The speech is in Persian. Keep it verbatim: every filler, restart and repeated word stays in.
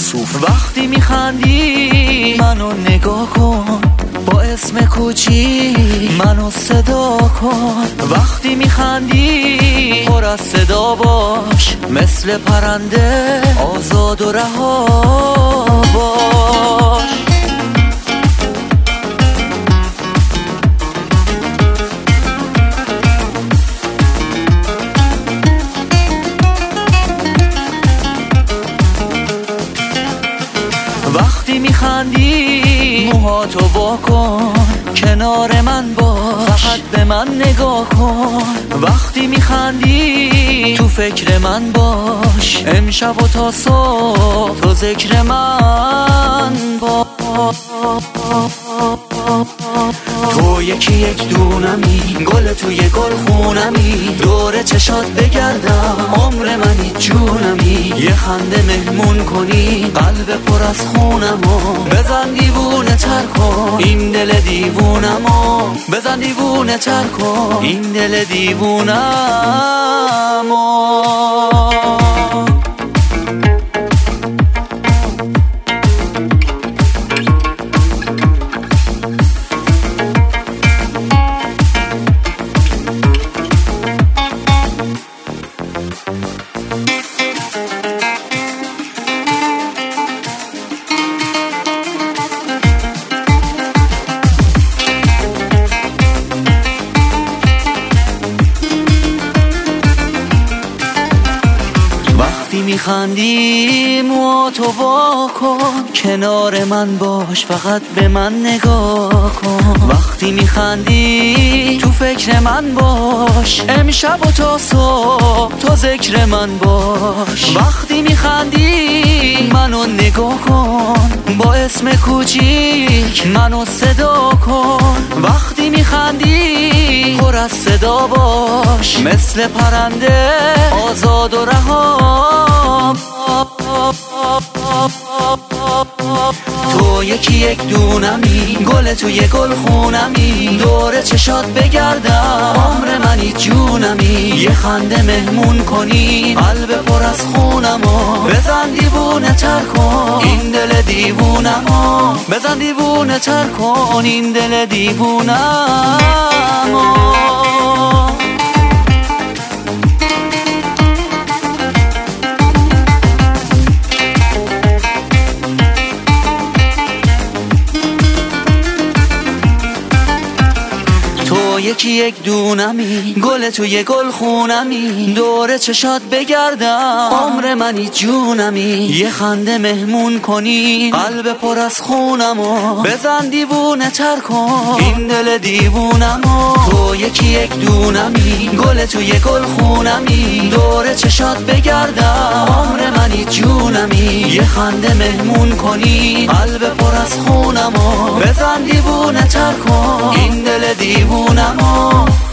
یوسف. وقتی میخندی منو نگاه کن، با اسم کوچی منو صدا کن. وقتی میخندی پر از صدا باش، مثل پرنده آزاد و رها باش. وقتی میخندی موهاتو وا کن، کنار من باش، فقط به من نگاه کن. وقتی میخندی تو فکر من باش، امشب و تا صبح تو ذکر من باش. تو یکی یک دونمی، گل توی گل خونمی، دور چشات بگردم، عمر منی جونمی. یه خنده مهمون کنی قلب پر از خونمو، بزن دیوونه تر کن این دل دیوونمو، بزن دیوونه تر کن این دل دیوونمو. وقتی میخندی موهاتو وا کن، کنار من باش، فقط به من نگاه کن. وقتی میخندی تو فکر من باش، امشب و تا صبح تو ذکر من باش. وقتی میخندی منو نگاه کن، با اسم کوچیک منو صدا کن. وقتی میخندی پر از صدا باش، مثل پرنده آزاد و رها. تو یکی یک دونمی، گل توی گل خونمی، دور چشات بگردم، عمر منی جونمی. یه خنده مهمون کنی قلب پر از خونمو، بزن دیوونه تر کن این دل دیوونمو، بزن دیوونه تر کن این دل دیوونمو. یکی یک دونمی، گل توی گل خونمی، دور چشات بگردم، عمر منی جونمی. یه خنده مهمون کنی قلب پر از خونمو، بزن دیوونه تر کن این دل دیوونمو. تو یکی یک دونمی، گل توی گل خونمی، دور چشات بگردم، عمر منی جونمی. یه خنده مهمون کنی قلب پر از خونمو، بزن دیوونه تر کن این دل دیوونمو.